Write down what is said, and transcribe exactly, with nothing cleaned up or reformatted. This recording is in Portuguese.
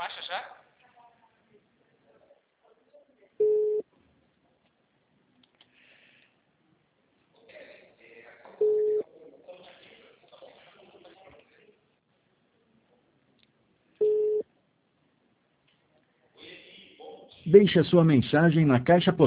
faixa já? Deixe a sua mensagem na caixa postal.